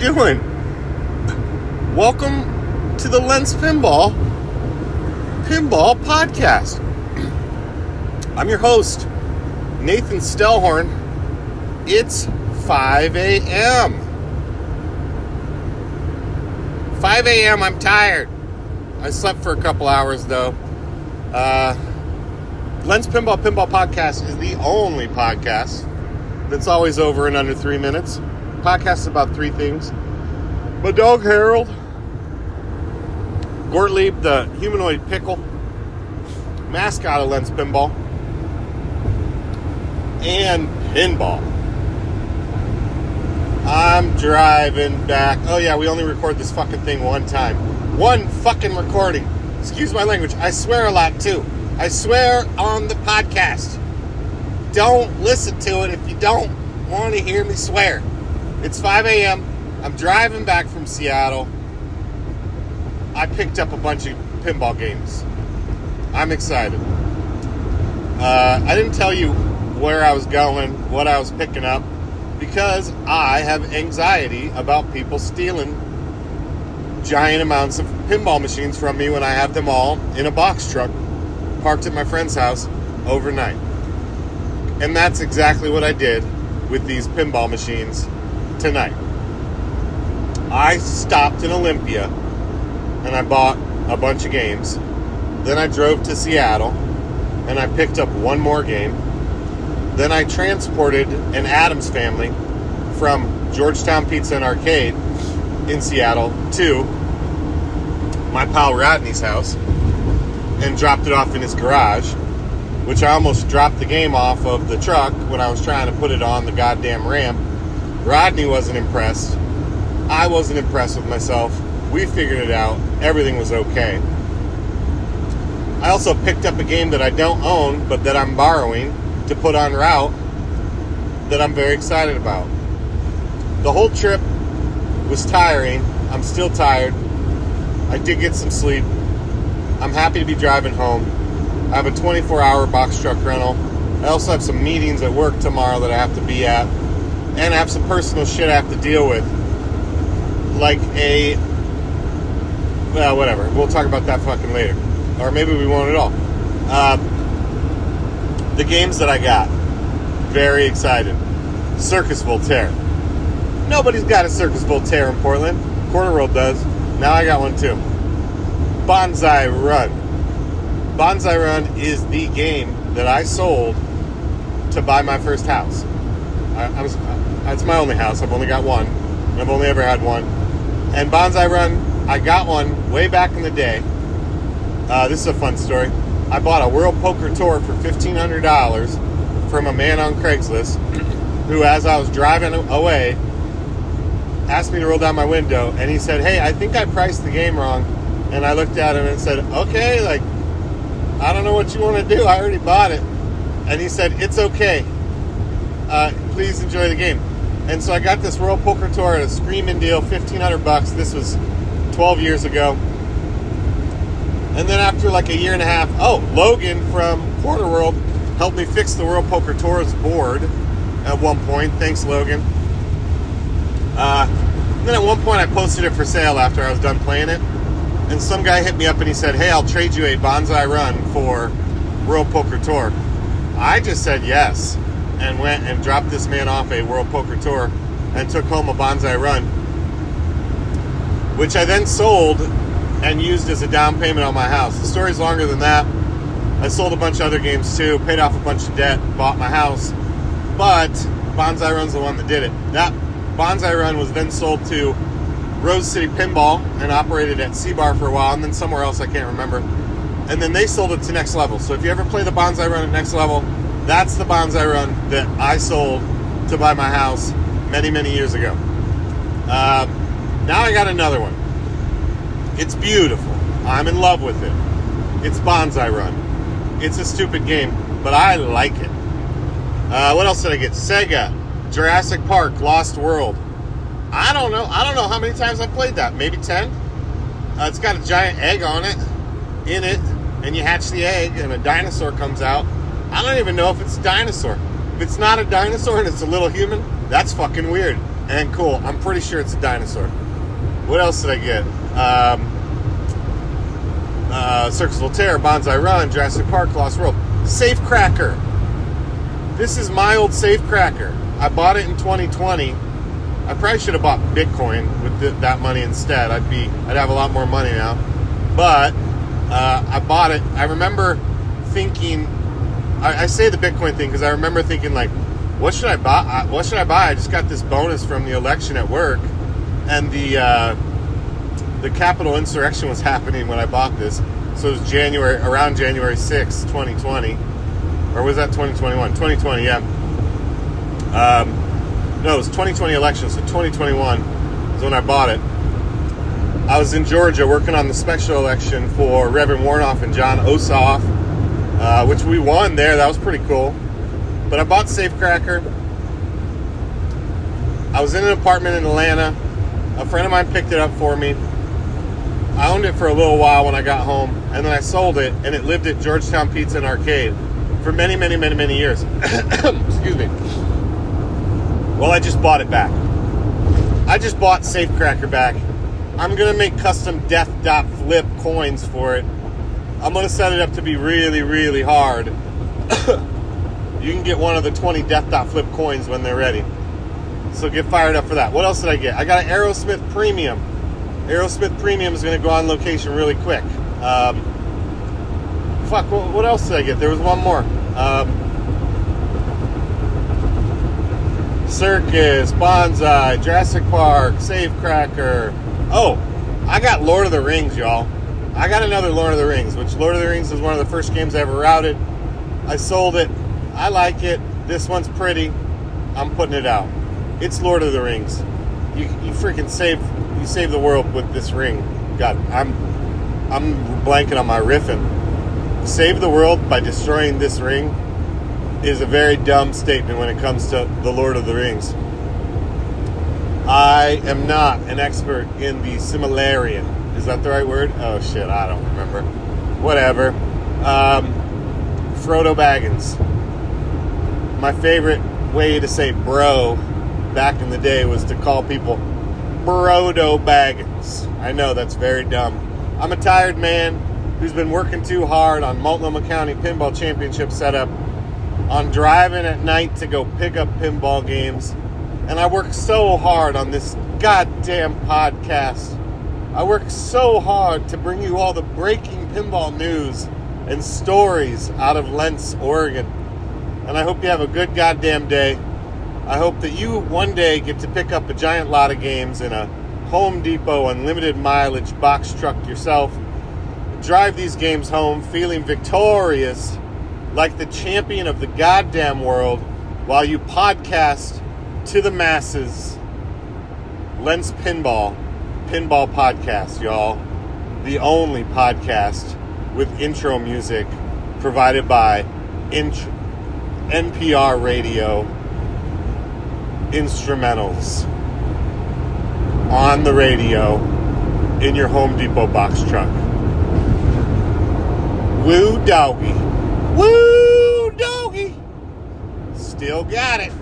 doing? Welcome to the Lens Pinball Podcast. I'm your host, Nathan Stellhorn. It's 5 a.m. 5 a.m. I'm tired. I slept for a couple hours though. Lens Pinball Podcast is the only podcast that's always over in under 3 minutes. Podcast is about three things. My dog Harold, Gottlieb the humanoid pickle, mascot of Lens Pinball, and pinball. I'm driving back. Oh yeah, we only record this fucking thing one time. One fucking recording. Excuse my language. I swear a lot too. I swear on the podcast. Don't listen to it if you don't want to hear me swear. It's 5 a.m. I'm driving back from Seattle. I picked up a bunch of pinball games. I'm excited. I didn't tell you where I was going, what I was picking up, because I have anxiety about people stealing giant amounts of pinball machines from me when I have them all in a box truck parked at my friend's house overnight. And that's exactly what I did with these pinball machines tonight. I stopped in Olympia and I bought a bunch of games. Then I drove to Seattle and I picked up one more game. Then I transported an Addams family from Georgetown Pizza and Arcade in Seattle to my pal Rodney's house and dropped it off in his garage, which I almost dropped the game off of the truck when I was trying to put it on the goddamn ramp. Rodney wasn't impressed. I wasn't impressed with myself. We figured it out. Everything was okay. I also picked up a game that I don't own, but that I'm borrowing to put en route that I'm very excited about. The whole trip was tiring. I'm still tired. I did get some sleep. I'm happy to be driving home. I have a 24-hour box truck rental. I also have some meetings at work tomorrow that I have to be at. And I have some personal shit I have to deal with. Like well, whatever. We'll talk about that fucking later. Or maybe we won't at all. The games that I got. Very excited. Circus Voltaire. Nobody's got a Circus Voltaire in Portland. Quarter World does. Now I got one too. Banzai Run. Banzai Run is the game that I sold to buy my first house. It's my only house. I've only got one. And I've only ever had one. And Banzai Run, I got one way back in the day. This is a fun story. I bought a World Poker Tour for $1,500 from a man on Craigslist who, as I was driving away, asked me to roll down my window. And he said, "Hey, I think I priced the game wrong." And I looked at him and said, "Okay, I don't know what you want to do. I already bought it." And he said, "It's okay. Please enjoy the game." And so I got this World Poker Tour at a screaming deal, $1,500. This was 12 years ago. And then after a year and a half, Logan from Quarter World helped me fix the World Poker Tour's board at one point. Thanks, Logan. Then at one point I posted it for sale after I was done playing it. And some guy hit me up and he said, "Hey, I'll trade you a Banzai Run for World Poker Tour." I just said yes and went and dropped this man off a World Poker Tour and took home a Banzai Run, which I then sold and used as a down payment on my house. The story's longer than that. I sold a bunch of other games too, paid off a bunch of debt, bought my house, but Banzai Run's the one that did it. That Banzai Run was then sold to Rose City Pinball and operated at C-Bar for a while, and then somewhere else I can't remember. And then they sold it to Next Level. So if you ever play the Banzai Run at Next Level, that's the Banzai Run that I sold to buy my house many, many years ago. Now I got another one. It's beautiful. I'm in love with it. It's Banzai Run. It's a stupid game, but I like it. What else did I get? Sega, Jurassic Park, Lost World. I don't know how many times I've played that. Maybe 10. It's got a giant egg on it, in it, and you hatch the egg, and a dinosaur comes out. I don't even know if it's a dinosaur. If it's not a dinosaur and it's a little human, that's fucking weird. and cool. I'm pretty sure it's a dinosaur. What else did I get? Circus Voltaire, Bonsai Run, Jurassic Park, Lost World. Safecracker. This is my old Safecracker. I bought it in 2020. I probably should have bought Bitcoin with that money instead. I'd have a lot more money now. But I bought it. I remember thinking, I say the Bitcoin thing because I remember thinking like, what should I buy? I just got this bonus from the election at work, and the Capitol insurrection was happening when I bought this. So it was around January 6th, 2020. Or was that 2021? 2020, yeah. No, it was 2020 election, so 2021 is when I bought it. I was in Georgia working on the special election for Reverend Warnoff and John Ossoff, which we won there. That was pretty cool. But I bought Safecracker. I was in an apartment in Atlanta. A friend of mine picked it up for me. I owned it for a little while when I got home, and then I sold it, and it lived at Georgetown Pizza and Arcade for many, many, many, many years. Excuse me. Well, I just bought it back. I just bought Safecracker back. I'm going to make custom death.flip coins for it. I'm going to set it up to be really, really hard. You can get one of the 20 death.flip coins when they're ready. So get fired up for that. What else did I get? I got an Aerosmith Premium. Aerosmith Premium is going to go on location really quick. What else did I get? There was one more. Circus, Bonsai, Jurassic Park, Safecracker. Oh, I got Lord of the Rings, y'all. I got another Lord of the Rings, which Lord of the Rings is one of the first games I ever routed. I sold it. I like it. This one's pretty. I'm putting it out. It's Lord of the Rings. You freaking save the world with this ring. God, I'm blanking on my riffing. Save the world by destroying this ring is a very dumb statement when it comes to the Lord of the Rings. I am not an expert in the Silmarillion. Is that the right word? Oh shit, I don't remember. Whatever. Frodo Baggins. My favorite way to say bro back in the day was to call people Brodo Baggins. I know that's very dumb. I'm a tired man who's been working too hard on Multnomah County Pinball Championship setup, on driving at night to go pick up pinball games, and I work so hard on this goddamn podcast. I work so hard to bring you all the breaking pinball news and stories out of Lents, Oregon. And I hope you have a good goddamn day. I hope that you one day get to pick up a giant lot of games in a Home Depot unlimited mileage box truck yourself. Drive these games home feeling victorious like the champion of the goddamn world while you podcast to the masses. Lens Pinball Podcast, y'all. The only podcast with intro music provided by NPR Radio Instrumentals on the radio in your Home Depot box truck. Woo doggy. Woo doggy. Still got it.